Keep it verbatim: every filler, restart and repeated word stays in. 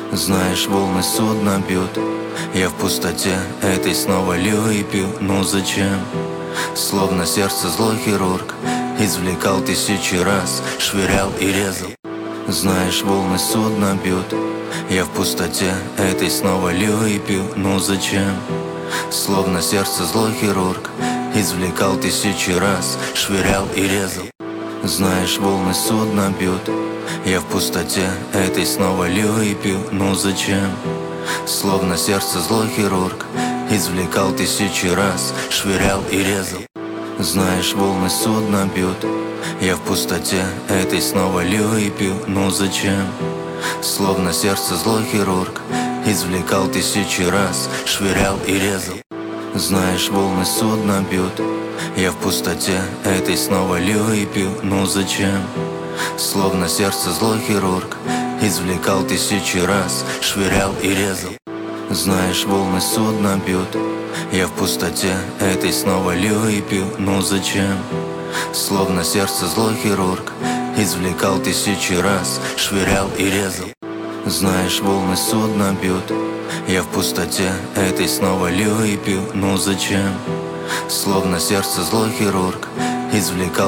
Знаешь, волны судна бьют, я в пустоте этой снова лью и пью. Ну зачем? Словно сердце злой хирург извлекал тысячи раз, швырял и резал. Знаешь, волны судна бьют, я в пустоте этой снова лью и пью. Ну зачем? Словно сердце злой хирург извлекал тысячи раз, швырял и резал. Знаешь, волны судна бьют, я в пустоте этой снова лью и пью. Ну зачем? Словно сердце злой хирург извлекал тысячи раз, швырял и резал. Знаешь, волны судна бьют, я в пустоте этой снова лью и пью. Ну зачем? Словно сердце злой хирург извлекал тысячи раз, швырял и резал. Знаешь, волны судна бьют, я в пустоте этой снова лью и пью. Ну зачем? Словно сердце злой хирург извлекал тысячи раз, швырял и резал. Знаешь, волны судна бьют, я в пустоте этой снова лью и пью. Ну зачем? Словно сердце злой хирург извлекал тысячи раз, швырял и резал. Знаешь, волны судна бьют, я в пустоте этой снова лью и пью. Ну зачем? Словно сердце злой хирург извлекал